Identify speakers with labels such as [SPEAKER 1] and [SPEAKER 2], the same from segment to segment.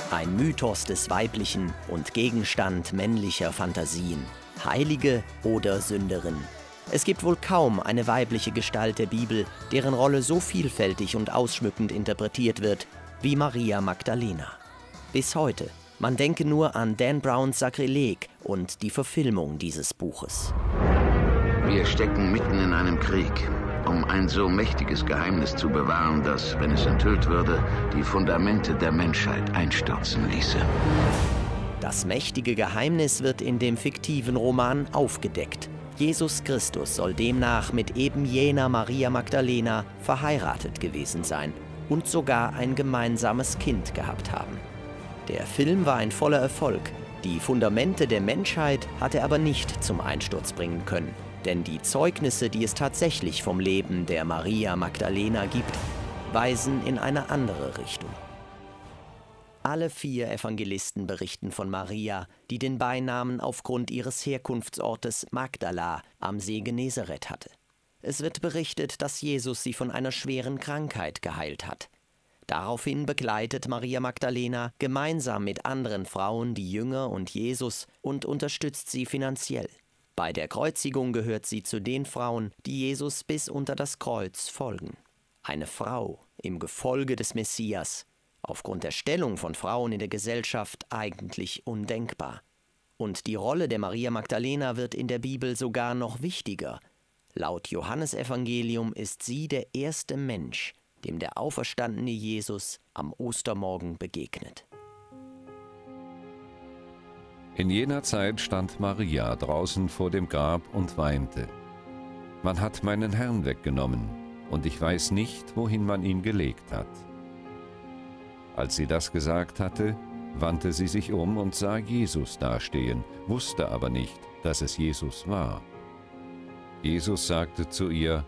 [SPEAKER 1] Ein Mythos des Weiblichen und Gegenstand männlicher Fantasien. Heilige oder Sünderin. Es gibt wohl kaum eine weibliche Gestalt der Bibel, deren Rolle so vielfältig und ausschmückend interpretiert wird wie Maria Magdalena. Bis heute. Man denke nur an Dan Browns Sakrileg und die Verfilmung dieses Buches.
[SPEAKER 2] Wir stecken mitten in einem Krieg, um ein so mächtiges Geheimnis zu bewahren, das, wenn es enthüllt würde, die Fundamente der Menschheit einstürzen ließe.
[SPEAKER 1] Das mächtige Geheimnis wird in dem fiktiven Roman aufgedeckt. Jesus Christus soll demnach mit eben jener Maria Magdalena verheiratet gewesen sein und sogar ein gemeinsames Kind gehabt haben. Der Film war ein voller Erfolg. Die Fundamente der Menschheit hat er aber nicht zum Einsturz bringen können. Denn die Zeugnisse, die es tatsächlich vom Leben der Maria Magdalena gibt, weisen in eine andere Richtung. Alle 4 Evangelisten berichten von Maria, die den Beinamen aufgrund ihres Herkunftsortes Magdala am See Genezareth hatte. Es wird berichtet, dass Jesus sie von einer schweren Krankheit geheilt hat. Daraufhin begleitet Maria Magdalena gemeinsam mit anderen Frauen die Jünger und Jesus und unterstützt sie finanziell. Bei der Kreuzigung gehört sie zu den Frauen, die Jesus bis unter das Kreuz folgen. Eine Frau im Gefolge des Messias. Aufgrund der Stellung von Frauen in der Gesellschaft eigentlich undenkbar. Und die Rolle der Maria Magdalena wird in der Bibel sogar noch wichtiger. Laut Johannesevangelium ist sie der erste Mensch, dem der auferstandene Jesus am Ostermorgen begegnet.
[SPEAKER 3] In jener Zeit stand Maria draußen vor dem Grab und weinte. Man hat meinen Herrn weggenommen, und ich weiß nicht, wohin man ihn gelegt hat. Als sie das gesagt hatte, wandte sie sich um und sah Jesus dastehen, wusste aber nicht, dass es Jesus war. Jesus sagte zu ihr: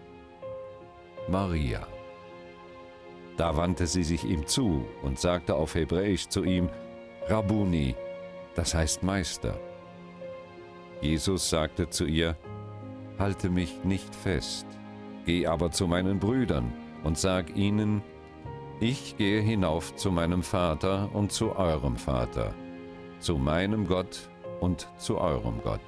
[SPEAKER 3] Maria. Da wandte sie sich ihm zu und sagte auf Hebräisch zu ihm: Rabbuni, das heißt Meister. Jesus sagte zu ihr: Halte mich nicht fest, geh aber zu meinen Brüdern und sag ihnen: Ich gehe hinauf zu meinem Vater und zu eurem Vater, zu meinem Gott und zu eurem Gott.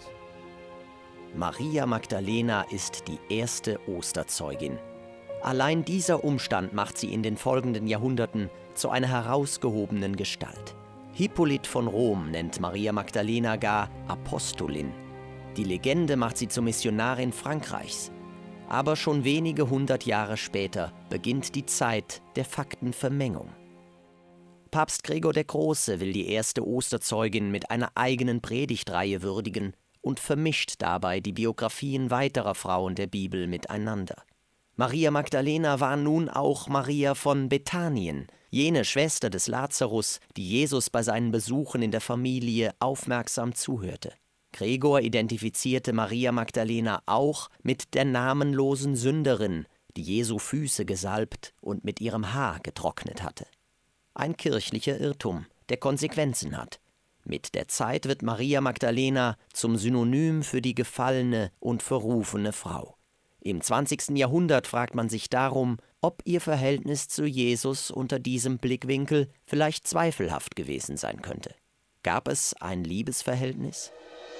[SPEAKER 1] Maria Magdalena ist die erste Osterzeugin. Allein dieser Umstand macht sie in den folgenden Jahrhunderten zu einer herausgehobenen Gestalt. Hippolyt von Rom nennt Maria Magdalena gar Apostolin. Die Legende macht sie zur Missionarin Frankreichs. Aber schon wenige 100 Jahre später beginnt die Zeit der Faktenvermengung. Papst Gregor der Große will die erste Osterzeugin mit einer eigenen Predigtreihe würdigen und vermischt dabei die Biografien weiterer Frauen der Bibel miteinander. Maria Magdalena war nun auch Maria von Bethanien, jene Schwester des Lazarus, die Jesus bei seinen Besuchen in der Familie aufmerksam zuhörte. Gregor identifizierte Maria Magdalena auch mit der namenlosen Sünderin, die Jesu Füße gesalbt und mit ihrem Haar getrocknet hatte. Ein kirchlicher Irrtum, der Konsequenzen hat. Mit der Zeit wird Maria Magdalena zum Synonym für die gefallene und verrufene Frau. Im 20. Jahrhundert fragt man sich darum, ob ihr Verhältnis zu Jesus unter diesem Blickwinkel vielleicht zweifelhaft gewesen sein könnte. Gab es ein Liebesverhältnis?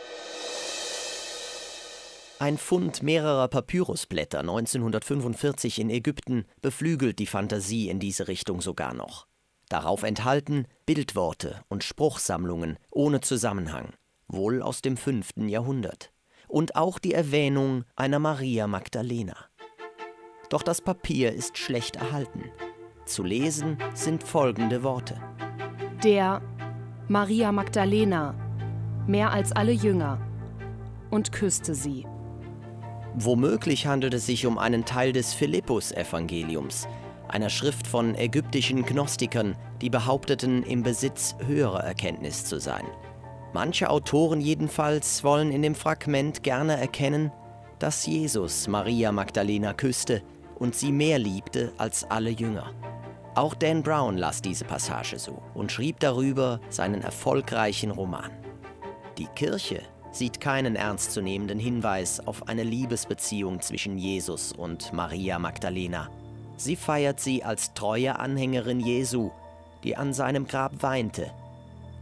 [SPEAKER 1] Ein Fund mehrerer Papyrusblätter 1945 in Ägypten beflügelt die Fantasie in diese Richtung sogar noch. Darauf enthalten Bildworte und Spruchsammlungen ohne Zusammenhang, wohl aus dem 5. Jahrhundert. Und auch die Erwähnung einer Maria Magdalena. Doch das Papier ist schlecht erhalten. Zu lesen sind folgende Worte:
[SPEAKER 4] Der Maria Magdalena, mehr als alle Jünger, und küsste sie.
[SPEAKER 1] Womöglich handelt es sich um einen Teil des Philippus-Evangeliums, einer Schrift von ägyptischen Gnostikern, die behaupteten, im Besitz höherer Erkenntnis zu sein. Manche Autoren jedenfalls wollen in dem Fragment gerne erkennen, dass Jesus Maria Magdalena küsste und sie mehr liebte als alle Jünger. Auch Dan Brown las diese Passage so und schrieb darüber seinen erfolgreichen Roman. Die Kirche sieht keinen ernstzunehmenden Hinweis auf eine Liebesbeziehung zwischen Jesus und Maria Magdalena. Sie feiert sie als treue Anhängerin Jesu, die an seinem Grab weinte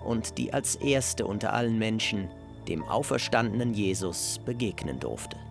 [SPEAKER 1] und die als erste unter allen Menschen dem auferstandenen Jesus begegnen durfte.